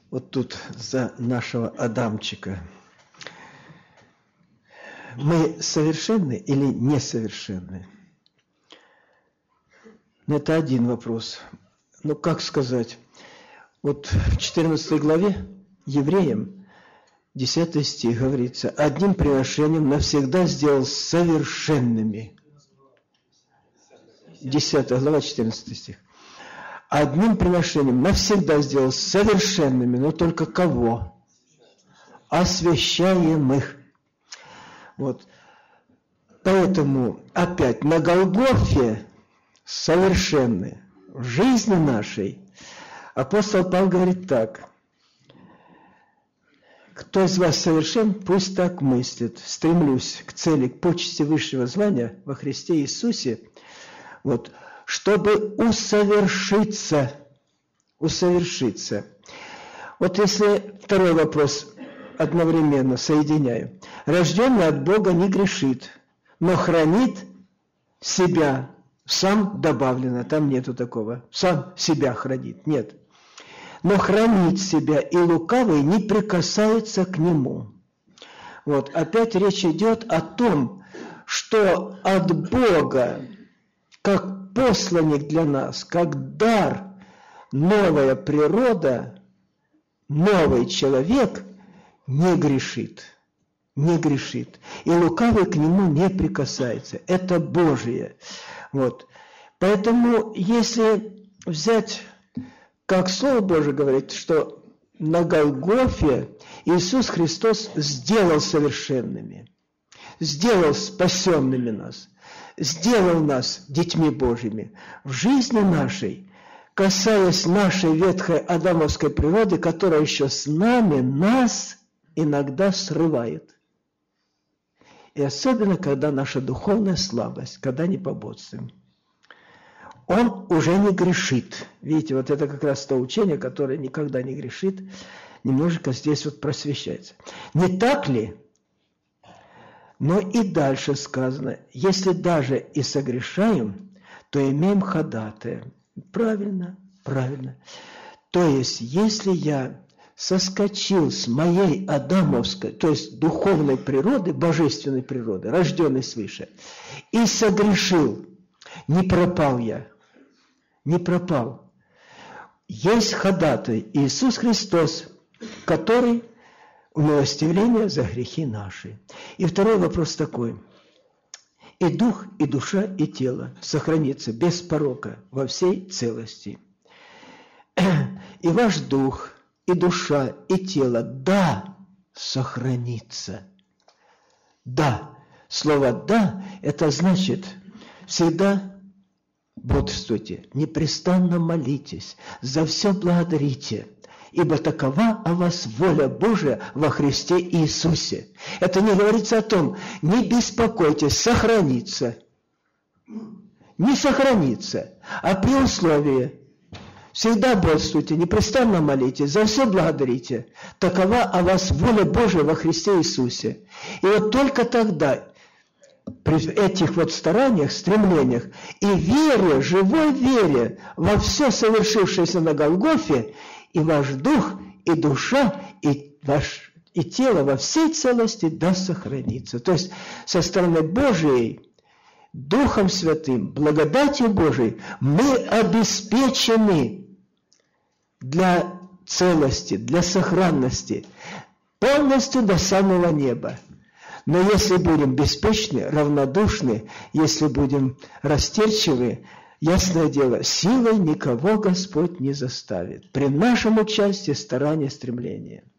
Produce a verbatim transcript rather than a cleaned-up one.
вот тут за нашего Адамчика. Мы совершенны или несовершенны? Ну, это один вопрос. Ну, как сказать? Вот в четырнадцатой главе Евреям, десятый стих, говорится: одним приношением навсегда сделал совершенными. десятая глава, четырнадцатый стих. Одним приношением навсегда сделал совершенными, но только кого? Освящаемых. Вот. Поэтому опять на Голгофе совершенны. В жизни нашей апостол Павел говорит так: кто из вас совершен, пусть так мыслит. Стремлюсь к цели, к почести высшего звания во Христе Иисусе, вот, чтобы усовершиться. Усовершиться. Вот если второй вопрос одновременно соединяю. Рожденный от Бога не грешит, но хранит себя. Сам добавлено, там нету такого. Сам себя хранит, нет. Но хранит себя, и лукавый не прикасается к нему. Вот, опять речь идет о том, что от Бога, как посланник для нас, как дар, новая природа, новый человек не грешит. Не грешит. И лукавый к нему не прикасается. Это Божие. Вот. Поэтому, если взять, как Слово Божие говорит, что на Голгофе Иисус Христос сделал совершенными, сделал спасенными нас, сделал нас детьми Божьими. В жизни нашей, касаясь нашей ветхой адамовской природы, которая еще с нами, нас иногда срывает. И особенно, когда наша духовная слабость, когда не пободствуем. Он уже не грешит. Видите, вот это как раз то учение, которое никогда не грешит, немножко здесь вот просвещается. Не так ли? Но и дальше сказано: если даже и согрешаем, то имеем ходатая. Правильно, правильно. То есть, если я соскочил с моей адамовской, то есть духовной природы, божественной природы, рожденной свыше, и согрешил, не пропал я, не пропал. Есть ходатай Иисус Христос, который умилостивление за грехи наши. И второй вопрос такой: и дух, и душа, и тело сохранится без порока во всей целости. И ваш дух, и душа, и тело, да, сохранится. Да. Слово «да» – это значит всегда бодрствуйте, непрестанно молитесь, за все благодарите, ибо такова о вас воля Божия во Христе Иисусе. Это не говорится о том, не беспокойтесь, сохранится. Не сохранится, а при условии всегда бодрствуйте, непрестанно молитесь, за все благодарите. Такова о вас воля Божия во Христе Иисусе. И вот только тогда, при этих вот стараниях, стремлениях и вере, живой вере во все совершившееся на Голгофе, и ваш дух, и душа, и, ваш, и тело во всей целости да сохранится. То есть со стороны Божией, Духом Святым, благодатью Божией мы обеспечены для целости, для сохранности, полностью до самого неба. Но если будем беспечны, равнодушны, если будем растерчивы, ясное дело, силой никого Господь не заставит. При нашем участии, старании, стремлении.